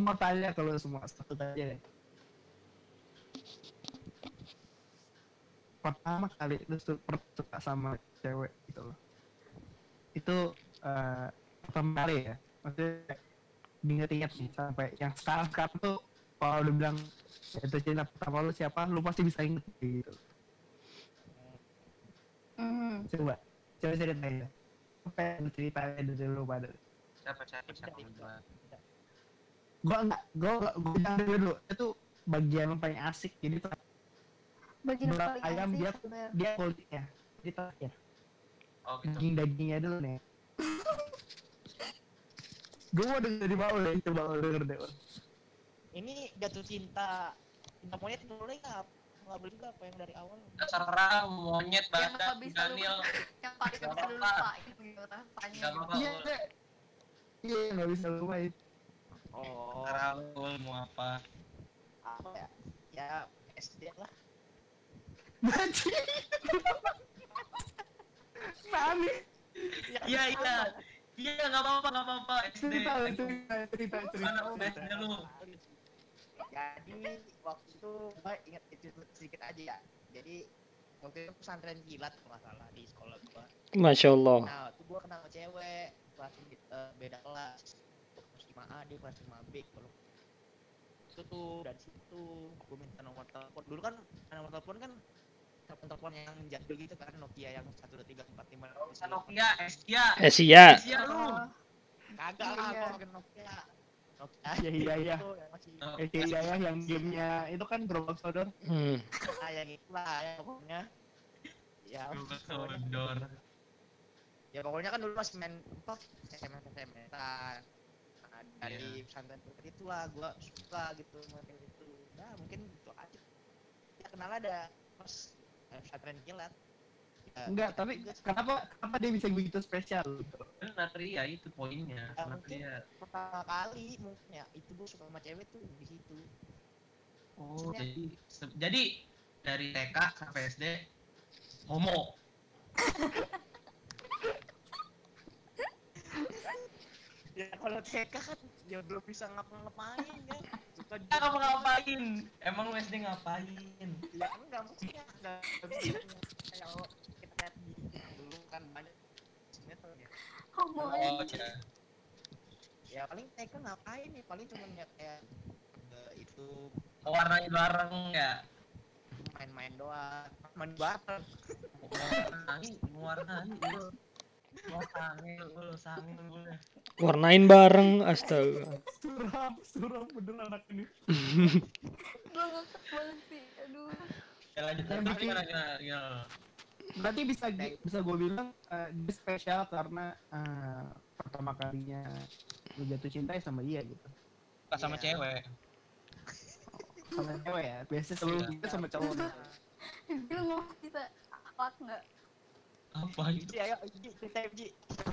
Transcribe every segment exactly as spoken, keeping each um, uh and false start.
mau tanya kalau semua satu tanya deh. Pertama kali lu super suka sama cewek gitu loh. Itu uh, pertama kali ya. Maksudnya diinget-inget sih sampai yang sekarang-sekarang tuh kalau udah bilang itu cinta pertama lu siapa, lu pasti bisa inget gitu. Mm. Coba, coba ceritain deh. Apa yang ceritain dari lu pada? Siapa siapa siapa duluan? Gua enggak, gua gua jangan dulu. Itu bagian yang paling asik. Jadi tuh Bagian berat paling ayam asik dia sebenarnya. dia kulitnya. Jadi terakhir. Oh gitu. Daging dagingnya dulu nih. Gue mau denger dari bawah deh, coba lo denger deh. Ini jatuh cinta cinta monyet boleh nggak? Nggak boleh juga apa yang dari awal? Terserah monyet Yang badak nggak bisa lu, Daniel. yang paling nggak bisa lu lupain gitu rasanya. Gak apa-apa. Iya, Ul. iya nggak bisa lupain. Oh, Terserah lu Ul, mau apa? apa ya? Ya S D lah. Berarti. Nani. Iya iya. Iya nggak apa-apa nggak apa-apa. S D. Cerita, cerita, cerita, cerita. Mana S D lu? Jadi waktu itu gue inget itu sedikit aja ya. Jadi waktu itu pesantren kilat kalau nggak salah di sekolah gue. Masya Allah. Nah itu gue kenal sama cewek kelas uh, beda kelas. Kelas lima A dia kelas lima B kalau itu tuh dari situ gue minta nomor telepon dulu kan nomor telepon kan telepon telepon yang jadul gitu kan Nokia yang satu dua tiga empat lima Bisa Nokia, Asia. Asia. Asia lu. kagak lah Iya. gue pakai Nokia Nokia Iya, iya, iya. itu yang masih Oh, Eh, iya ya, yang gamenya itu kan Gerobak Sodor. Hmm. ah yang itulah ya pokoknya ya Gerobak pokoknya- Sodor. ya pokoknya kan dulu masih main apa S M S S M S an nah, dari Iya. pesantren seperti itulah gue suka gitu main itu nah mungkin itu aja ya kenal ada pas eh, pesantren kilat ya, Enggak, tapi kenapa kenapa dia bisa begitu spesial gitu? Itu Natria itu poinnya. Ya, Natria. pertama kali mungkin ya itu gue suka sama cewek tuh di situ Oh, jadi se- jadi dari T K sampai S D homo. ya kalau T K kan ya belum bisa ngapa-ngapain kan suka Kita ngapa ngapain? Emang lu S D ngapain? ya enggak maksudnya enggak bisa kayak kalau kita lihat di dulu kan banyak sinetron ya Homo Oh, aja. ya. ya paling T K ngapain nih paling cuma lihat kayak eh, itu Mewarnai bareng ya. main-main doang main bareng Mewarnai, mewarnai lu. Mewarnai lu, sangin lu. Warnain bareng, astaga. Suram, suram bener anak ini. Gue ngakak banget sih, aduh. Ya lanjut Yang lanjut bikin- gimana gimana gimana. Berarti bisa bisa gue bilang eh, dia spesial karena eh, pertama kalinya lu jatuh cinta ya sama dia gitu. Suka sama Iya. cewek. Sama cewek ya. Biasanya sebelum Iya. kita sama cowok. Lu ngomong kita akhlak nggak? Apa itu? Ji ayo Ji cerita Ji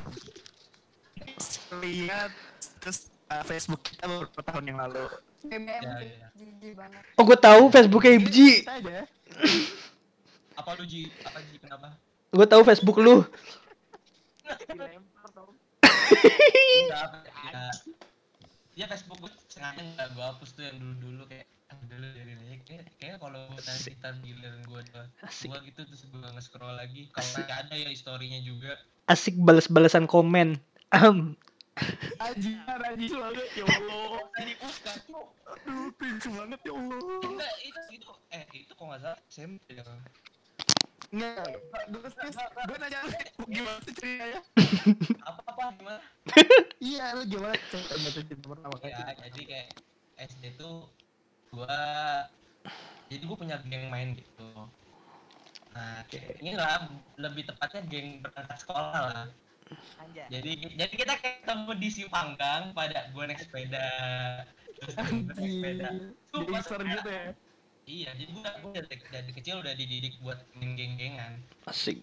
Lihat terus eh, Facebook kita beberapa tahun yang lalu. B B M Ya, sih, ya. jijik banget. Oh, gue tahu Facebook F G. Kita aja. Apa lu Ji? Apa Ji? Kenapa? Gue tahu Facebook lu. dilempar tau Enggak, ya. Ya Facebook gue sengaja enggak gue hapus tuh yang dulu-dulu kayak ah, dulu dari aja kayak kayak kalau nanti ntar giliran gue udah gue gitu terus gue nge-scroll lagi kalau nggak ada ya historinya juga. Asik balas-balasan komen. Ahem. Aji, aji banget ya Allah. Tadi buka tuh. Aduh, cringe banget ya Allah. Enggak itu itu eh itu kok nggak salah S M P ya. Enggak, gue gue nanya lu gimana sih ceritanya? Apa apa gimana? Iya, lu gimana cerita jatuh cinta pertama kali? Ya jadi kayak S D tuh gua jadi gua punya geng main gitu. Nah kayak ini lah lebih tepatnya geng berangkat sekolah lah. anjay Jadi jadi kita kayak ketemu di simpang gang pada gua naik sepeda. Terus gua naik sepeda. Jadi gangster gitu ya. Iya jadi gua, gua dari, dari kecil udah dididik buat main geng-gengan. Asik.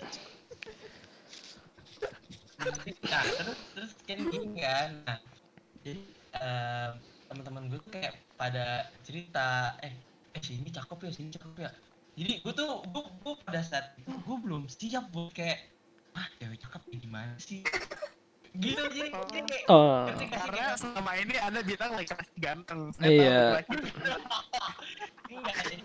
Nah terus terus kan gini kan. Nah jadi eh, teman-teman gue tuh kayak pada cerita eh eh sini cakep ya sini cakep ya. Jadi gue tuh gue, gue pada saat itu gue belum siap buat kayak ah cewek cakep kayak gimana sih. gitu jadi jadi kayak Oh. ngerti nggak sih Karena kayak selama ini Anda bilang laki-laki ganteng. Iya. enggak jadi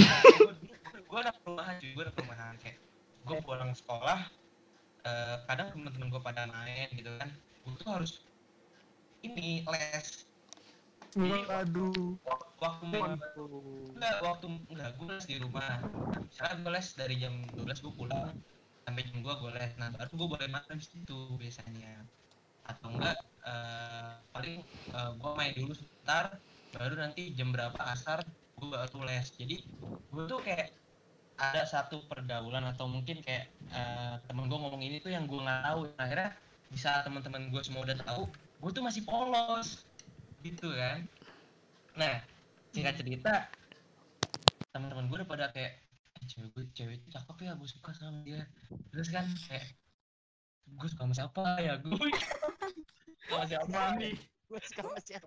gue udah perumahan cuy gue udah perumahan kayak gue pulang sekolah eh, kadang temen-temen gue pada main gitu kan gue tuh harus ini les jadi Waduh. waktu waktu enggak waktu enggak gue les di rumah misalnya gue les dari jam dua belas gue pulang sampai jam dua gue les nah baru gue boleh makan di situ biasanya atau enggak eh, paling eh, gue main dulu sebentar baru nanti jam berapa asar gue baru les jadi gue tuh kayak ada satu pergaulan atau mungkin kayak eh, temen gue ngomong ini tuh yang gue nggak tahu akhirnya bisa teman-teman gue semua udah tahu gue tuh masih polos gitu kan nah singkat cerita teman-teman gue udah pada kayak eh, cewek gue cewek itu cakep ya gue suka sama dia terus kan kayak gue suka sama siapa ya gue sama siapa nih? Gue suka sama siapa?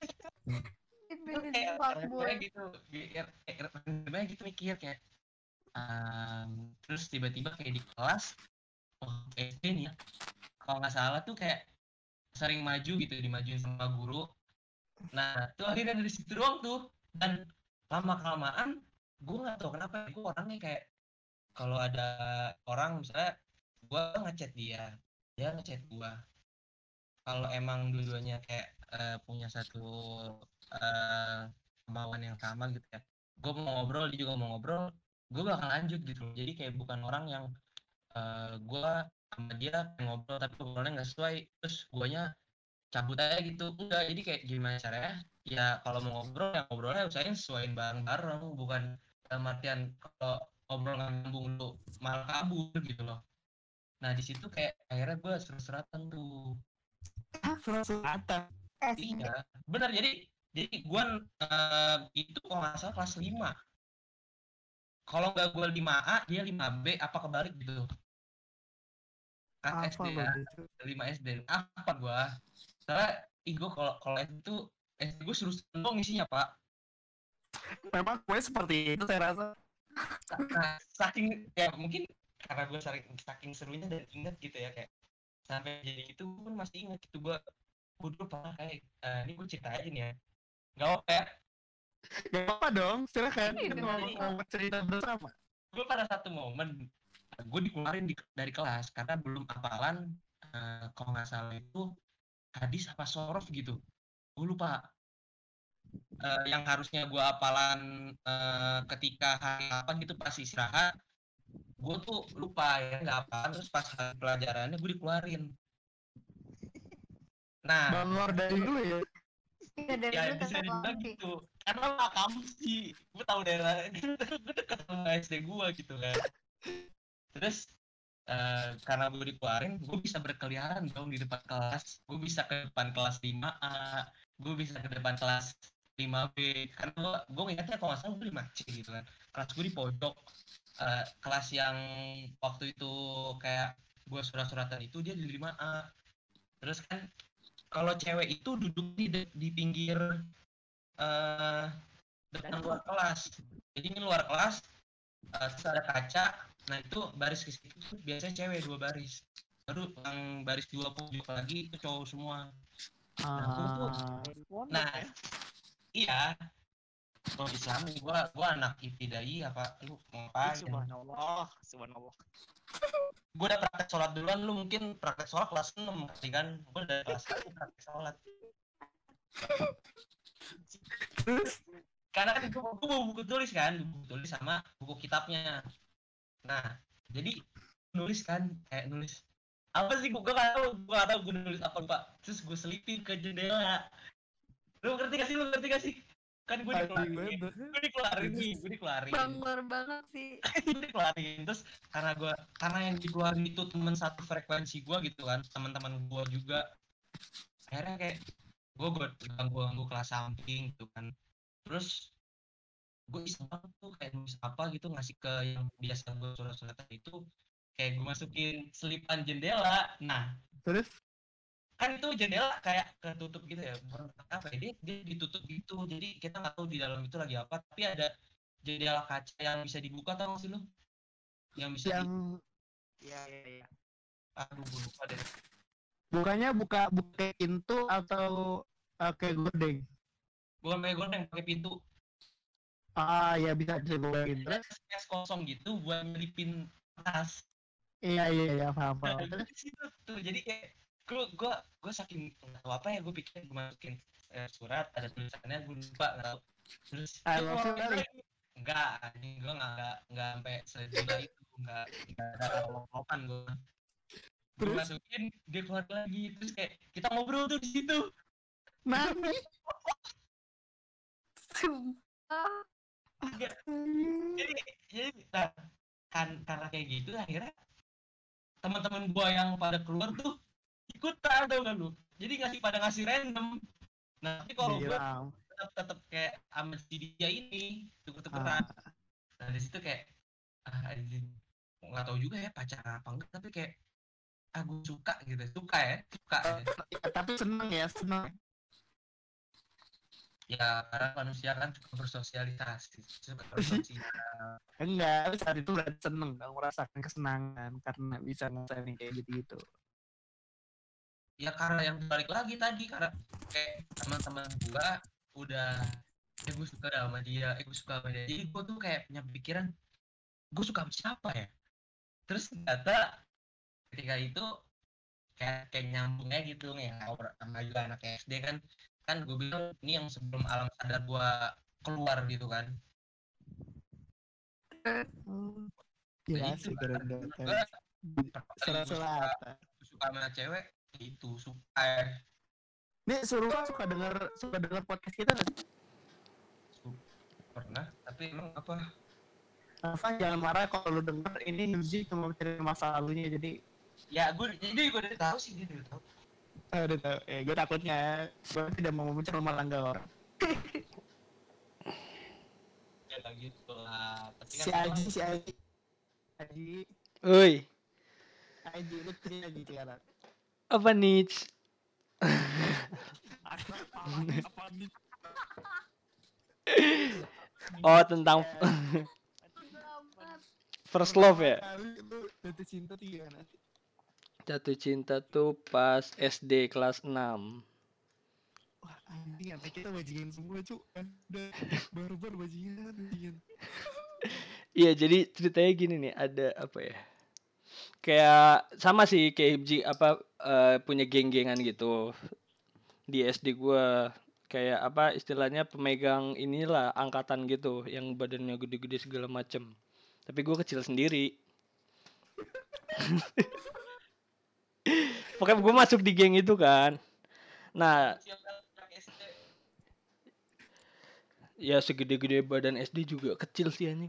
Dipilih kayak fuckboy. kayak gitu kayak kayak gitu mikir kayak um, terus tiba-tiba kayak di kelas oh, S D nih ya kalau nggak salah tuh kayak sering maju gitu dimajuin sama guru nah tuh akhirnya dari situ doang tuh dan lama kelamaan gue nggak tahu kenapa gue orangnya kayak kalau ada orang misalnya gue ngechat dia dia ngechat gue kalau emang dua-duanya kayak uh, punya satu uh, kemauan yang sama gitu ya gue mau ngobrol dia juga mau ngobrol gue bakal lanjut gitu jadi kayak bukan orang yang uh, gue sama dia ngobrol tapi ngobrolnya nggak sesuai terus guanya cabut aja gitu enggak jadi kayak gimana caranya ya kalau mau ngobrol ya ngobrolnya usahain sesuaiin bareng-bareng bukan dalam artian kalau ngobrol nggak nyambung lu malah kabur gitu loh nah di situ kayak akhirnya gue seru-seratan tuh Selatan. S D. iya benar jadi jadi gue uh, itu kalau nggak salah kelas lima kalau nggak gue lima A dia lima B apa kebalik gitu kelas S Apa D ya begitu? lima S D apa gue soalnya ih gue kalau kalau S D itu S D gue seru dong isinya pak Memang gue seperti itu saya rasa. nah, saking ya mungkin karena gue saking saking serunya dan inget gitu ya kayak sampai jadi itu gue pun masih inget gitu gue gue dulu pernah kayak uh, ini gue cerita aja nih ya nggak apa ya Gak apa dong, silakan. Ini Kan dong, mau, Pak. mau cerita bersama. gue pada satu momen gue dikeluarin di, dari kelas karena belum hafalan uh, kalau nggak salah itu hadis apa sorof gitu gue lupa uh, yang harusnya gue hafalan uh, ketika hari apa gitu pas istirahat gue tuh lupa ya nggak hafalan terus pas hari pelajarannya gue dikeluarin nah Bangor dari dulu ya. Iya dari ya dulu bisa kata dibilang Wampi. gitu karena lah kamu sih gue tahu daerah gue deket sama S D gue gitu kan terus uh, karena gue dikeluarin gue bisa berkeliaran dong di depan kelas gue bisa ke depan kelas lima A gue bisa ke depan kelas lima B karena gue gue ingatnya kalau nggak salah gue lima C gitu kan kelas gue di pojok uh, kelas yang waktu itu kayak gue surat-suratan itu dia di lima A terus kan kalau cewek itu duduk di di pinggir uh, depan luar kelas jadi ini luar kelas uh, terus ada kaca nah itu baris ke situ biasanya cewek dua baris baru yang baris dua pojok lagi itu cowok semua nah gue tuh nah iya kalau Islam gue gue anak ibtidai apa lu mau ngapain Subhanallah, subhanallah. gue udah praktek sholat duluan lu mungkin praktek sholat kelas enam kali kan gue udah kelas satu praktek sholat karena kan gue, gue bawa buku tulis kan buku tulis sama buku kitabnya nah jadi nulis kan kayak nulis apa sih gue gak tau gue gak tau gue nulis apa pak terus gue selipin ke jendela lu ngerti gak sih lu ngerti gak sih kan gue dikeluarin gue dikeluarin nih gue dikeluarin Bangor banget sih. gue dikeluarin terus karena gue karena yang dikeluarin itu temen satu frekuensi gue gitu kan teman-teman gue juga akhirnya kayak gue gue ganggu ganggu kelas samping gitu kan terus gue iseng banget tuh kayak nulis apa gitu ngasih ke yang biasa gue surat-suratan itu kayak gue masukin selipan jendela nah Terus? kan itu jendela kayak ketutup gitu ya bukan apa ya dia, dia ditutup gitu jadi kita nggak tahu di dalam itu lagi apa tapi ada jendela kaca yang bisa dibuka tau gak sih lu yang bisa Yang di... Iya, iya, iya. aduh gue lupa deh Bukannya buka buka pintu atau uh, kayak gorden? Bukan pakai gorden, pakai pintu. Ah ya bisa bisa gorden. Terus? Space kosong gitu buat nyelipin tas. Iya iya iya paham Nah, paham. gue di situ tuh jadi kayak gue gue gue saking nggak tahu apa ya gue pikir gue masukin eh, surat ada tulisannya gue lupa nggak tahu terus Ah, dia langsung keluarin kali. lagi. Enggak anjing gue nggak nggak nggak sampai segila itu nggak nggak ada lompatan gue gue Terus? masukin dia keluar lagi terus kayak kita ngobrol tuh di situ. Mami. Sumpah. Enggak. jadi jadi nah, kan karena kayak gitu akhirnya teman-teman gua yang pada keluar tuh ikutan tau gak lu jadi ngasih pada ngasih random nah tapi kalau gua Bilang. tetap tetap kayak sama si dia ini Ah. tuker-tukeran nah di situ kayak ah anjing nggak tahu juga ya pacaran apa enggak tapi kayak ah gua suka gitu suka ya suka ya, Ya, tapi seneng ya seneng. ya karena manusia kan suka bersosialisasi suka bersosial. Enggak, saat itu udah seneng dong, merasakan kesenangan karena bisa ngerasain kayak gitu-gitu. Ya karena yang balik lagi tadi karena kayak teman-teman gua udah eh gue suka sama dia eh gue suka sama dia jadi gua tuh kayak punya pikiran gue suka sama siapa ya terus ternyata ketika itu kayak kayak nyambungnya gitu nih sama juga anak S D kan kan gue bilang ini yang sebelum alam sadar gua keluar gitu kan Hmm. nah Gila itu sih kan gara-gara gua Serat selatan. suka sama cewek itu suka ya Nih suruh suka denger suka denger podcast kita nggak? pernah tapi emang apa Apa jangan marah kalau lu denger ini Nuzi cuma cerita masa lalunya jadi ya gue jadi gue udah tahu sih dia udah tahu ah, udah tahu. Eh gue takutnya gue tidak mau memecah rumah tangga orang. ya gitu lah tapi Si kan Aji si Aji Aji Oi, Aji lu cerita Aji sekarang. apa nih? Apa nih? Oh, tentang Selamat. first love ya? Kali lu jatuh cinta tiga nanti. Jatuh cinta tuh pas S D kelas enam. Wah anjing sampai kita bajingan semua cu. Udah barbar bajingan bajingan. Iya, jadi ceritanya gini nih, ada apa ya? Kayak sama sih kayak Hibji apa eh, punya geng-gengan gitu di S D gua. Kayak apa istilahnya pemegang inilah angkatan gitu yang badannya gede-gede segala macem. Tapi gua kecil sendiri. Pokoknya gue masuk di geng itu kan. Nah, ya segede-gede badan S D juga kecil sih anjing.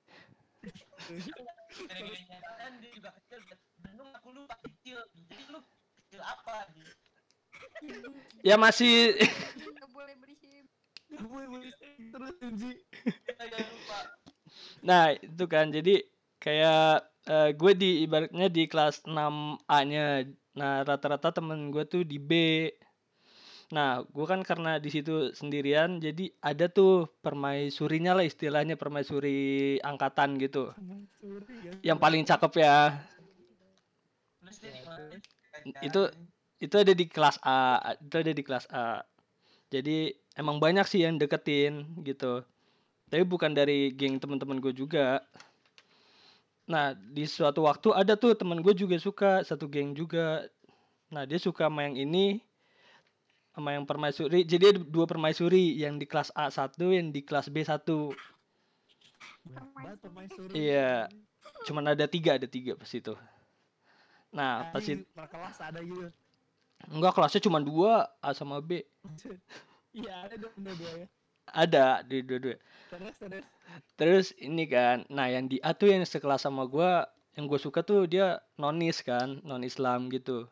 kan dia juga kecil dan lu ngaku lu kecil jadi lu kecil apa nih Ya masih Nggak boleh berisik. Gak boleh boleh terus Aji. ya lupa Nah, itu kan jadi kayak eh, gue di ibaratnya di kelas enam A-nya. Nah, rata-rata temen gue tuh di B. Nah, gue kan karena di situ sendirian, jadi ada tuh permaisurinya lah istilahnya permaisuri angkatan gitu. Sorry ya. Yang paling cakep ya. terus dia di mana Itu itu ada di kelas A, itu ada di kelas A. Jadi emang banyak sih yang deketin gitu. Tapi bukan dari geng teman-teman gue juga. Nah, di suatu waktu ada tuh teman gue juga suka satu geng juga. Nah, dia suka sama yang ini sama yang permaisuri. Jadi ada dua permaisuri, yang di kelas A satu, yang di kelas B satu. Banget permaisuri. Iya. Cuman ada tiga, ada tiga pas itu. Nah, pas itu Per kelas ada gitu. enggak, kelasnya cuma dua, A sama B. Iya ada dong dua ya. Ada di dua-dua. Terus terus. Terus ini kan, nah yang di A tuh yang sekelas sama gua, yang gue suka tuh dia nonis kan, non Islam gitu.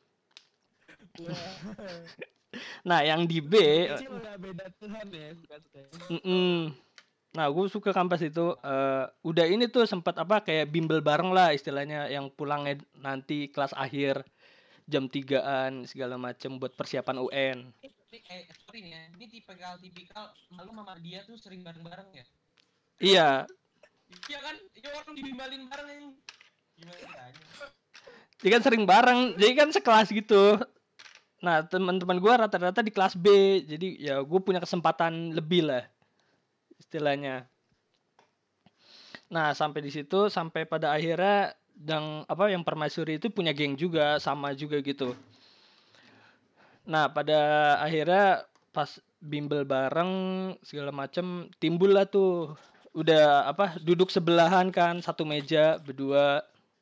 Nah yang di B, Kecil udah beda Tuhan ya suka-suka. mm-mm. Nah gue suka kampus itu, eh, udah ini tuh sempat apa kayak bimbel bareng lah istilahnya, yang pulangnya nanti kelas akhir jam tigaan segala macem buat persiapan U N. eh tapi eh sorry nih ya ini tipikal tipikal malu sama dia tuh sering bareng-bareng ya Iya, iya kan ya orang dibimbalin bareng yang gimana caranya Jadi kan sering bareng, jadi kan sekelas gitu. Nah, teman-teman gua rata-rata di kelas B, jadi ya gue punya kesempatan lebih lah istilahnya. Nah, sampai di situ sampai pada akhirnya yang apa yang permaisuri itu punya geng juga, sama juga gitu. Nah, pada akhirnya pas bimbel bareng segala macem timbul lah tuh. Udah apa duduk sebelahan kan satu meja berdua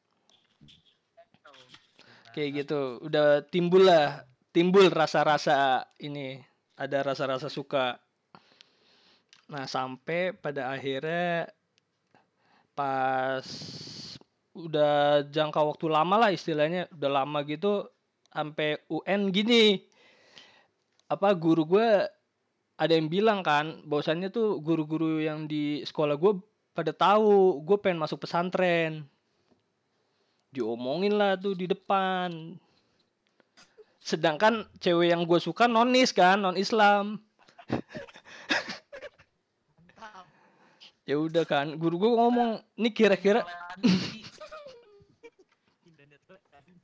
kayak gitu. Udah timbul lah, timbul rasa-rasa ini, ada rasa-rasa suka. Nah, sampai pada akhirnya pas udah jangka waktu lama lah istilahnya, udah lama gitu sampai U N gini. Apa guru gue ada yang bilang kan bahwasannya tuh guru-guru yang di sekolah gue pada tahu gue pengen masuk pesantren. Diomongin lah tuh di depan. Sedangkan cewek yang gue suka nonis kan, non Islam. Mantap. Ya udah kan, guru gue ngomong, "Nih kira-kira Pindah toleransi.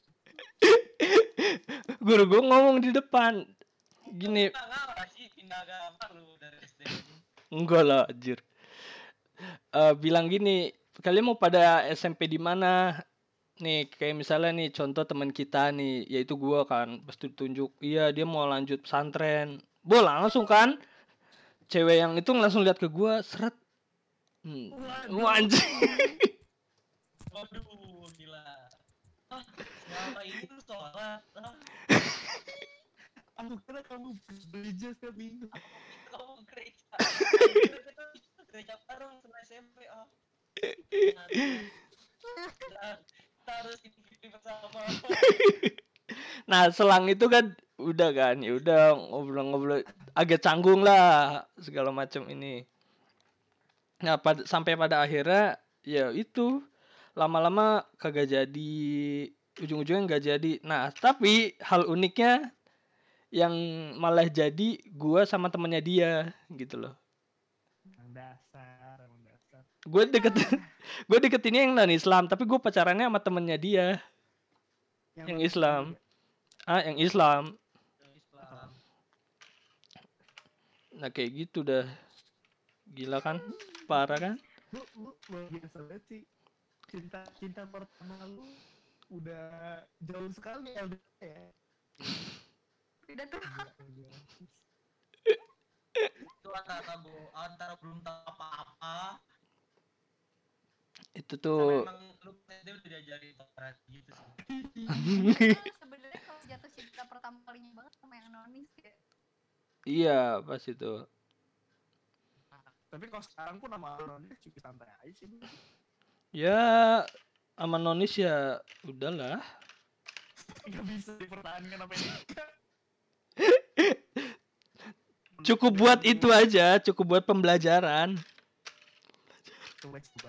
guru gue ngomong di depan gini, Enggak sih pindah agama lu dari S D. enggak lah anjir. Eh, bilang gini, kalian mau pada S M P di mana? Nih kayak misalnya nih contoh teman kita nih, yaitu gua kan, pasti tunjuk, iya dia mau lanjut pesantren. Bola langsung kan, cewek yang itu langsung lihat ke gua, seret. Hmm. Wah, anjing. Waduh, gila. Ah, selama ini lu sholat. Ah, Aku kira kamu gereja setiap minggu. kamu gereja. Kita gereja bareng sama S M P. Ah. Nah, kita harus ini bersama. Nah, selang itu kan udah kan, ya udah ngobrol-ngobrol agak canggung lah segala macam ini. Nah, pada, sampai pada akhirnya ya itu lama-lama kagak jadi, ujung-ujungnya nggak jadi. Nah, tapi hal uniknya yang malah jadi gua sama temennya dia gitu loh. Emang dasar, emang dasar. Gue deket, gue deketinnya yang non Islam, tapi gue pacarannya sama temennya dia yang non Islam. juga. Ah, yang Islam. Islam. Nah kayak gitu dah. Gila kan? Parah kan? Lu, lu luar biasa banget sih. Cinta cinta pertama lu udah jauh sekali L D R ya. Udah tuh. Gila, gila. Itu antara bu, antara belum tahu apa-apa. Itu Sama tuh emang lu dia udah diajarin toleransi gitu sih. Itu sebenarnya kalau jatuh cinta pertama kalinya banget sama yang nonis ya. iya pas itu. Tapi kalau sekarang pun nama Anonis juga santai aja sih. Bro. Ya sama nonis ya udahlah. Gak bisa dipertahankan apa ini. Cukup buat itu aja, cukup buat pembelajaran. Coba coba.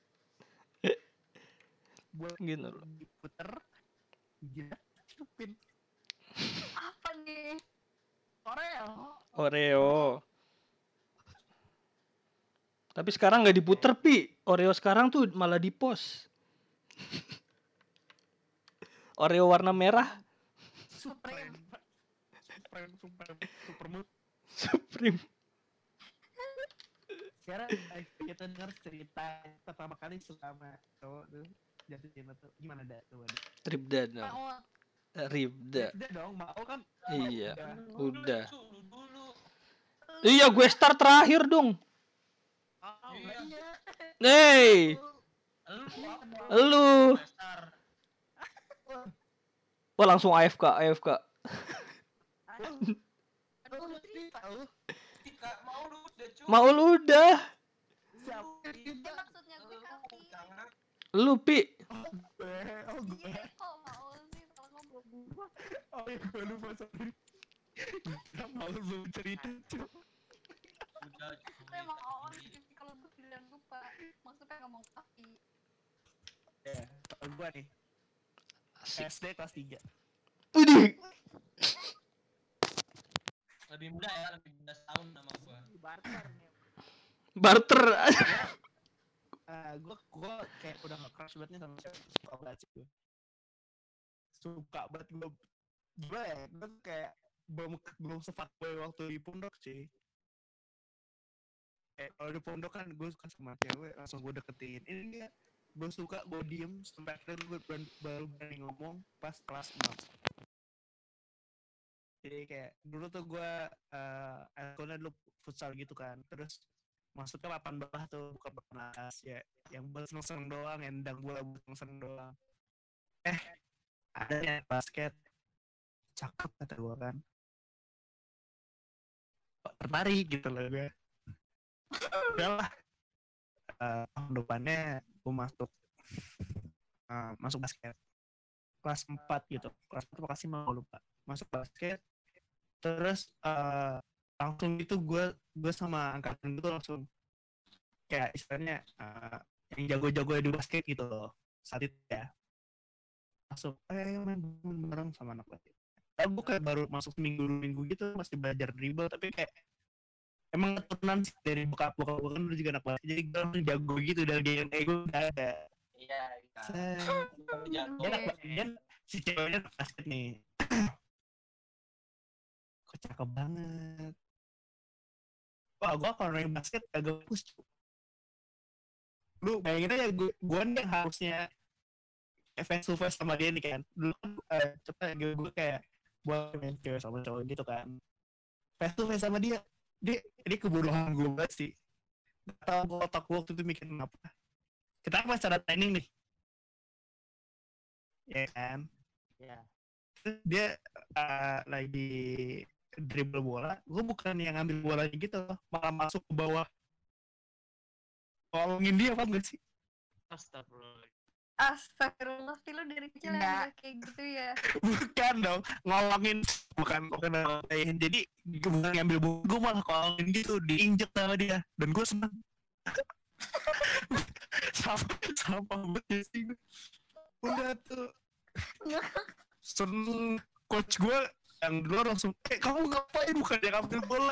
Buat Gitu loh. diputer. Gila, cupin. Apa nih? Oreo. Oreo. Tapi sekarang nggak diputer pi. Oreo sekarang tuh malah di post. Oreo warna merah. Supreme. Supreme, Supreme, Supermood. Supreme. Sekarang eh, kita dengar cerita pertama kali selama cowok tuh jatuh cinta tuh gimana dah tuh? Ribda dong. Mau Ribda. Udah dong, mau kan? Iya. Udah. Dulu dulu. Iya gue start terakhir dong. Oh, Iya. iya. Hey, Lu apa? lu. Besar. Wah langsung A F K, A F K. Aduh, lu cerita lu. Tika mau lu udah cuy. Mau lu udah. Siapa ya kita? maksudnya gue kali. Jangan. Lu pi. Gue, oh gue. Iya kok mau sih kalau ngomong gue. Oh iya, gue lupa sorry. Gak mau lu cerita cuy. Udah Itu emang awal sih kalau gue bilang lupa. Maksudnya ngomong kaki. Ya, kalau gue nih. Asik. S D kelas tiga. Udih. lebih muda ya, lebih muda setahun sama gua. Barter nih. Barter. Uh, gue gue kayak udah nge-crush banget nih sama cewek suka banget sih gue. suka banget gue. Gimana ya, gue tuh kayak belum belum sefuckboy waktu di pondok sih. Kayak kalau di pondok kan gue suka sama cewek langsung gue deketin. Ini enggak, gue suka gue diem sampai akhirnya gue berani, baru berani ngomong pas kelas enam. Jadi kayak dulu tuh gue uh, ekolnya dulu futsal gitu kan, terus masuknya papan bawah tuh, bukan papan atas ya, yang buat seneng-seneng doang, endang bola buat seneng-seneng doang. Eh ada yang basket, cakep kata gue kan, tertarik gitu loh gue. Udahlah, uh, tahun depannya gue masuk uh, masuk basket kelas empat gitu, kelas empat makasih mau lupa masuk basket. Terus uh, langsung itu gue gue sama angkatan itu langsung kayak istilahnya uh, yang jago-jago di basket gitu loh saat itu ya, langsung eh main bareng sama anak basket. Tapi gue kayak baru masuk seminggu minggu gitu masih belajar dribble, tapi kayak emang keturunan sih dari bokap bokap gue kan dulu juga anak basket, jadi gue langsung jago gitu dari dia yang ego udah ada. Iya, Dia anak basket, dan si ceweknya anak basket nih. Kok cakep banget. Wah, gue kalau main basket agak bagus. Lu bayangin aja, gue, gue nih yang harusnya face to face sama dia nih kan. Dulu kan uh, coba gue, gue kayak buat main cewek sama cowok gitu kan. Face to face sama dia. Dia, ini kebodohan gue banget sih. Gak tau gue otak gue waktu itu mikirin apa. Kita apa cara training nih? Ya kan? Ya. Terus dia uh, lagi dribble bola, gue bukan yang ngambil bolanya gitu, malah masuk ke bawah, tolongin dia, paham gak sih? Astagfirullah. Astagfirullah, sih lu dari kecil ya kayak gitu ya. Bukan dong, ngolongin, bukan bukan ngolongin. Jadi gue bukan ngambil bola, gue malah ngolongin gitu, diinjek sama dia, dan gue seneng. sama sama banget sih gue. Udah tuh, seneng. Coach gue yang dulu langsung, eh kamu ngapain, bukan yang ambil bola.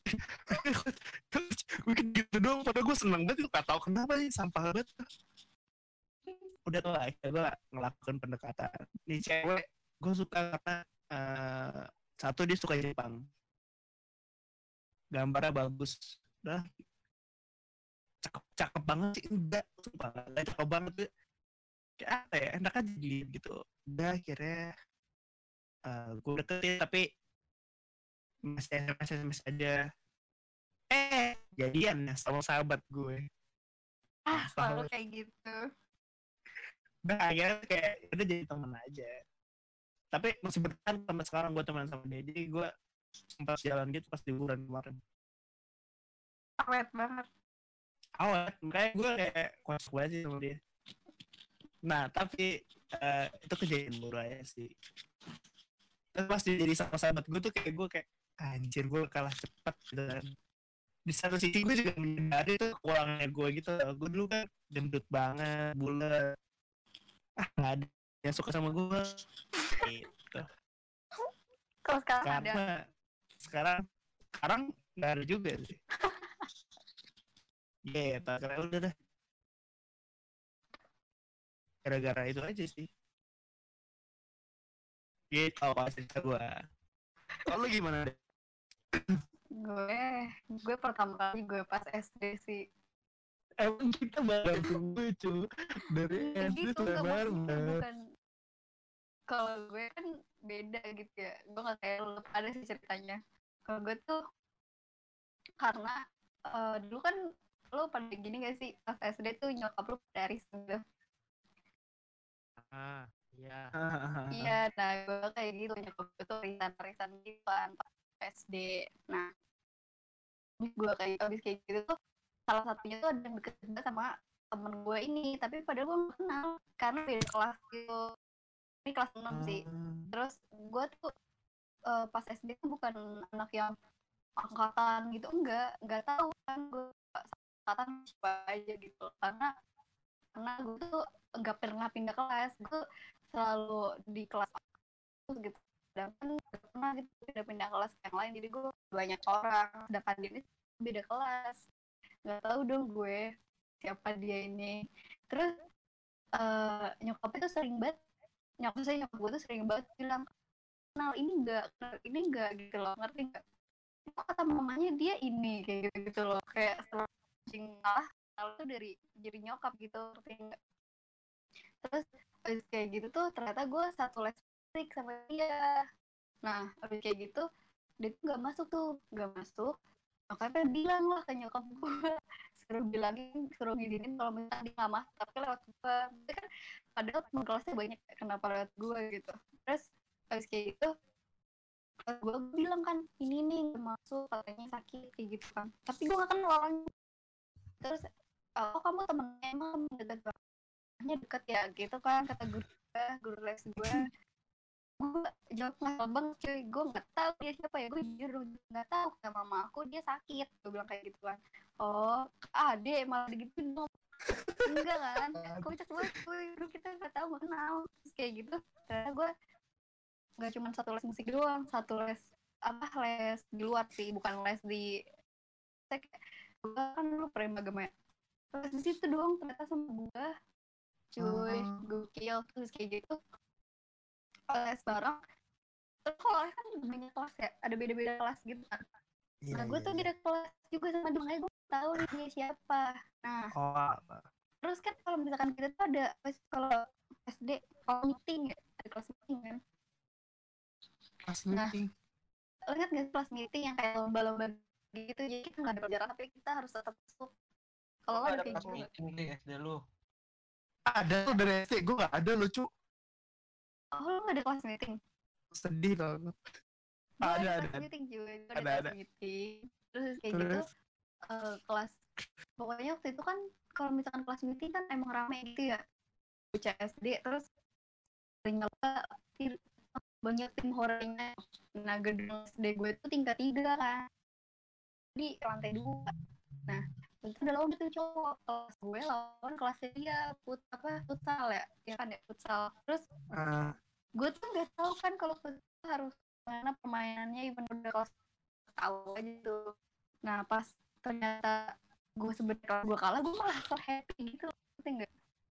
Gue gitu doang, padahal gue seneng banget itu, gak tau kenapa sih, sampah banget. Udah tuh lah, gue ngelakuin pendekatan. Ini cewek, gue suka karena uh, satu dia suka Jepang, gambarnya bagus, udah cakep cakep banget sih, enggak, sumpah enggak cakep banget tuh, kayak apa ya, enak aja gitu. Udah akhirnya uh, gue deketin tapi masih S M S S M S aja. Eh jadian ya sama sahabat gue. Ah selalu kayak gitu. Udah akhirnya kayak udah jadi teman aja, tapi masih bertahan sampai sekarang gue teman sama dia. Jadi gue sempat jalan gitu pas liburan kemarin. Awet banget. Awet, makanya gue kayak konsekuensi sama dia. Nah tapi uh, itu kejadian murah ya sih. Terus pas dia jadi sama sahabat gue tuh kayak gue kayak anjir, gue kalah cepat gitu kan. Di satu sisi gue juga menyadari tuh kekurangannya gue gitu. Gue dulu kan gendut banget, bulat, ah nggak ada yang suka sama gue gitu. Kalau sekarang Karena ada. sekarang sekarang nggak ada juga sih. Iya, yeah, karena udah dah. Gara-gara itu aja sih. Gitu apa cerita gue. Kalau lu gimana deh? Gue, gue pertama kali gue pas S D sih. Emang kita bareng lucu dari S D Gitu, sampai bareng. bukan. Kalau gue kan beda gitu ya. Gue nggak kayak lu, ada sih ceritanya. Kalau gue tuh karena uh, dulu kan lo pada gini gak sih pas S D tuh nyokap lu pada arisan gitu. Ah, iya. Iya, nah gue kayak gitu, nyokap gue tuh arisan-arisan gitu kan pas S D. Nah, gue kayak abis kayak gitu tuh salah satunya tuh ada yang deket banget sama temen gue ini, tapi padahal gue gak kenal karena beda kelas gitu. Ini kelas enam sih. Terus gue tuh uh, pas S D tuh bukan anak yang angkatan gitu, enggak, enggak tahu kan gue angkatan siapa aja gitu, karena karena gue tuh enggak pernah pindah kelas, gue selalu di kelas gitu, sedangkan gak pernah gitu pindah-pindah kelas yang lain, jadi gue banyak orang, sedangkan dia ini beda kelas, nggak tahu dong gue siapa dia ini. Terus uh, nyokapnya tuh sering banget nyokap saya nyokap gue tuh sering banget bilang kenal ini enggak kenal ini enggak gitu loh, ngerti nggak? Kok kata mamanya dia ini kayak gitu gitu loh, kayak sering ngalah kalau tuh dari jadi nyokap gitu, ngerti nggak? Terus abis kayak gitu tuh ternyata gue satu les musik sama dia. Nah abis kayak gitu dia tuh nggak masuk tuh nggak masuk, makanya bilang lah ke nyokap gue, suruh bilangin suruh ngizinin kalau misalnya dia nggak masuk tapi lewat gue. Tapi kan padahal temen kelasnya banyak, kenapa lewat gue gitu. Terus abis kayak gitu gue bilang kan ini nih nggak masuk katanya sakit kayak gitu kan, tapi gue nggak kenal orangnya. Terus oh kamu temennya emang deket banget deket ya gitu kan kata guru gue, guru les gue. Gue jawab nggak banget cuy, gue nggak tahu dia siapa ya, gue jujur nggak tahu kata mama aku dia sakit, gue bilang kayak gitu kan. Oh ade malah gitu dong, enggak kan, kocak banget gue, dulu kita nggak tahu nggak kenal. Terus kayak gitu ternyata gue nggak cuma satu les musik doang, satu les apa les di luar sih, bukan les di gue kan dulu prima ya, les di situ doang ternyata sama gue cuy. Oh. Gokil. Terus kayak gitu les bareng. Terus kalau les kan banyak kelas ya, ada beda-beda kelas gitu kan. Iya, Nah gue iya, tuh iya. beda kelas juga sama dia, makanya gue tahu nih dia siapa. Nah Oh, apa? terus kan kalau misalkan kita tuh ada kalau S D kalau meeting ya, ada kelas meeting kan. Pas Nah meeting. lo ingat nggak sih kelas meeting yang kayak lomba-lomba gitu, jadi kita nggak ada pelajaran tapi kita harus tetap masuk. Kalau Lu lo ada ada kayak kelas gitu nggak? meeting di S D lu? Ada tuh dari S D, gue gak ada lucu. Oh lo nggak ada kelas meeting? Sedih tau gue. Gue Ada, ada ada. kelas meeting cuy, gue ada Ada, kelas ada. meeting. Terus kayak Terus? gitu eh, kelas pokoknya waktu itu kan kalau misalkan kelas meeting kan emang rame gitu ya, bocah S D. Terus ternyata banyak tim horornya. Nah gedung S D gue itu tingkat tiga kan, di lantai dua. Nah itu udah lawan tuh cowok kelas gue lawan kelasnya dia put apa futsal ya, ya kan ya futsal. Terus Uh, gue tuh nggak tahu kan kalau futsal harus mana permainannya, even udah kelas tahu aja tuh. Nah pas ternyata gue sebenarnya gue kalah, gue malah so happy gitu, ngerti nggak?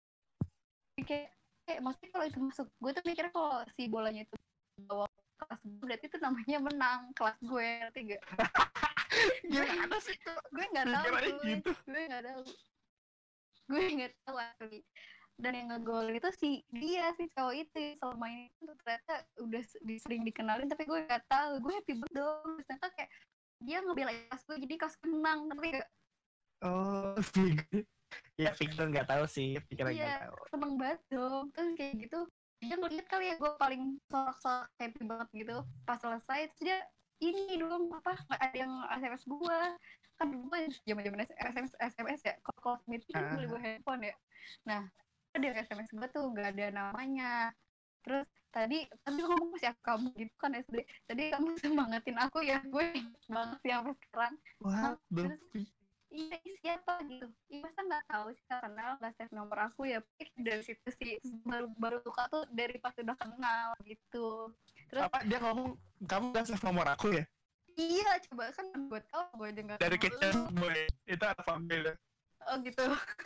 Kayak kayak maksudnya kalau itu masuk, gue tuh mikirnya kalau si bolanya itu bawa kelas gue berarti itu namanya menang kelas gue, ngerti nggak? gimana sih tuh? Gue nggak tahu Pikirannya gue gitu. gue nggak tahu gue nggak tahu asli. Dan yang ngegol itu si dia si cowok itu selama ini tuh ternyata udah sering dikenalin tapi gue nggak tahu. Gue happy banget dong, ternyata kayak dia ngebelain kelas gue jadi kelas menang, ngerti gak? Oh, Fikri. Ya, Fikri nggak tahu sih. Fikri Iya, nggak tahu. seneng banget dong. Terus kayak gitu dia ngeliat kali ya gue paling sorak-sorak happy banget gitu. Pas selesai terus dia ini dong apa ada yang S M S gue kan, gue zaman-zaman S M S S M S ya, kalau call meeting kan beli gue handphone ya. Nah ada yang S M S gue tuh nggak ada namanya. Terus tadi tadi ngomong masih kamu gitu kan S D, tadi kamu semangatin aku ya, gue inget banget sih sampai sekarang. Wah, Terus Dovi. iya siapa gitu, iya masa nggak tahu sih karena nggak save nomor aku ya. Dari situ sih baru baru suka tuh dari pas udah kenal gitu. Terus Apa dia ngomong kamu gak save nomor aku ya? iya coba kan gue tahu gue aja nggak Dari kenal kecil lu. boy. Itu apa family? Oh gitu.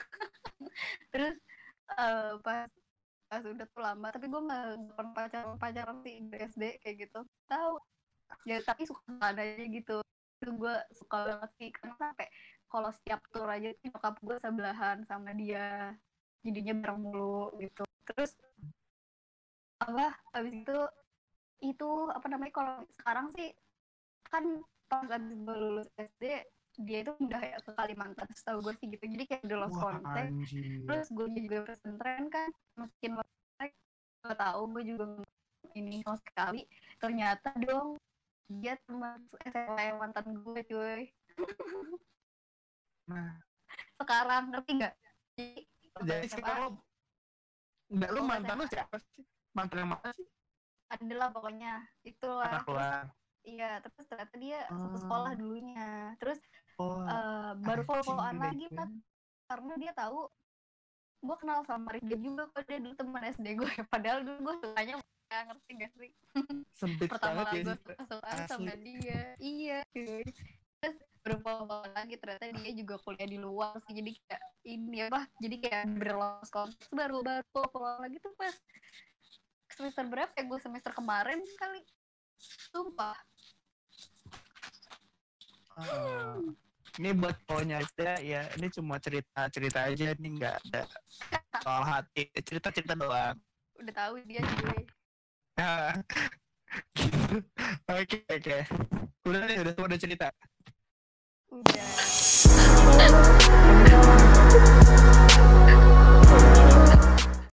Terus eh, pas pas udah tuh lama tapi gue nggak pernah pacaran pacaran sih di S D kayak gitu, tahu ya tapi suka adanya gitu. Itu gue suka banget sih karena sampai kalau setiap tour aja tuh nyokap gue sebelahan sama dia, jadinya bareng mulu gitu. Terus apa habis itu itu apa namanya, kalau sekarang sih kan pas abis gue lulus S D dia itu udah ya ke Kalimantan, setahu gue sih gitu, jadi kayak udah lost Wah, contact. anjir. Terus gue juga pesantren kan, mungkin gue tahu gue juga ini sama sekali, ternyata dong dia teman S M A mantan gue cuy. Nah, Sekarang ngerti nggak? Jadi jadi S M A sekarang lo enggak lu Oh, mantan lu S M A. siapa sih? Mantan yang mana sih? adalah pokoknya itulah. Anak Terus luar. iya terus ternyata dia satu Oh. sekolah dulunya. Terus Oh, uh, baru follow-followan lagi anjing. kan, karena dia tahu gue kenal sama Ridha juga kok, dia dulu teman S D gue. Padahal dulu gue sukanya ya, ngerti gak sih? Sempit Pertama banget ya gue sih. suka Asli. sama dia. Iya cuy. Terus baru follow-followan lagi, ternyata dia juga kuliah di luar sih, jadi kayak ini apa, jadi kayak berlos kontak baru baru follow lagi tuh pas semester berapa ya? Gue semester kemarin kali. Sumpah. Ah, ini buat cowoknya aja ya, ini cuma cerita-cerita aja, ini nggak ada soal hati, cerita-cerita doang. Udah tahu dia gue. Ah, Oke oke. Udah nih, udah udah cerita. Udah.